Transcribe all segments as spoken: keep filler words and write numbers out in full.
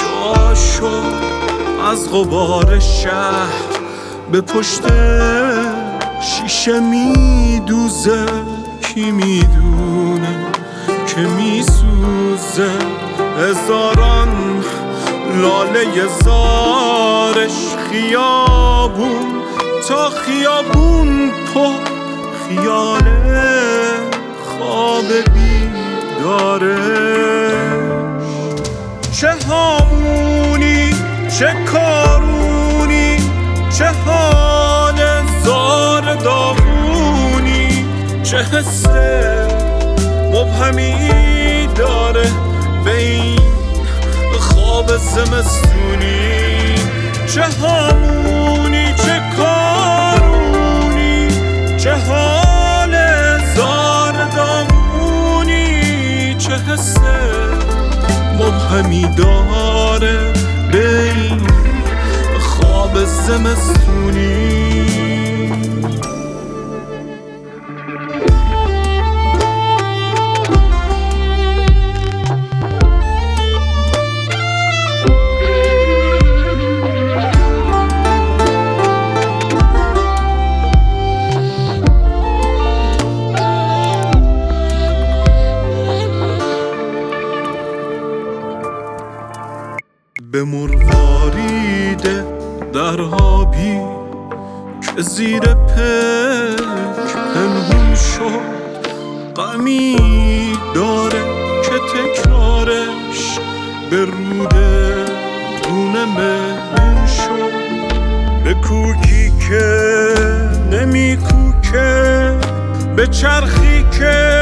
جاشو از غبار شهر به پشت شیشه میدوزه. کی میدونه که میسوزه هزاران لاله زارش. خیابون تا خیابون پر خیاله خواب بیدارش. چه هامونی چه کارونی چه حال زار داغونی، چه حس مبهمی داره به این خواب زمستونی. چه هامونی چه کارونی چه حال زار داغونی، چه حس مبهمی داره به این خواب زمستونی. به مرواریده در آبی که زیر پک پنهون شد، غمی داره که تکرارش به روده دونه مهمون شد. به کوکی که نمی کوکه، به چرخی که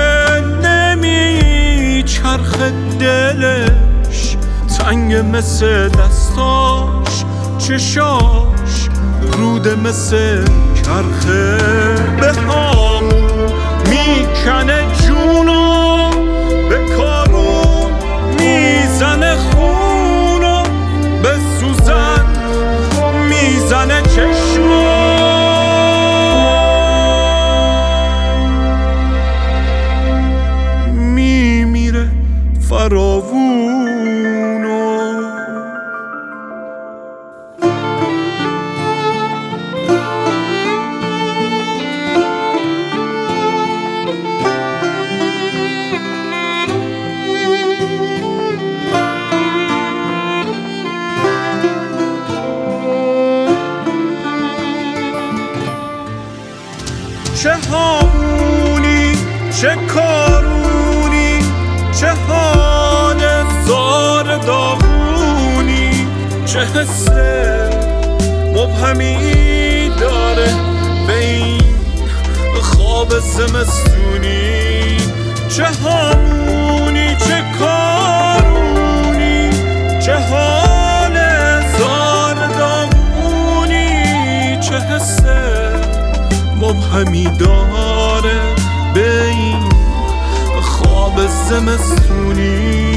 نمی چرخ دلش، تنگ مثل دستاش چشاش روده مثل چرخه. به هامون میکنه جونو، به کارون میزنه خونو، به سوزن میزنه چشمو. میمیره فراوون. چه هامونی چه کارونی چه حال زار داغونی، چه حس مبهمی داره به این خواب زمستونی. چه هامونی چه کارونی چه حال زار داغونی، چه حس مبهمی داره به این خواب زمستونی.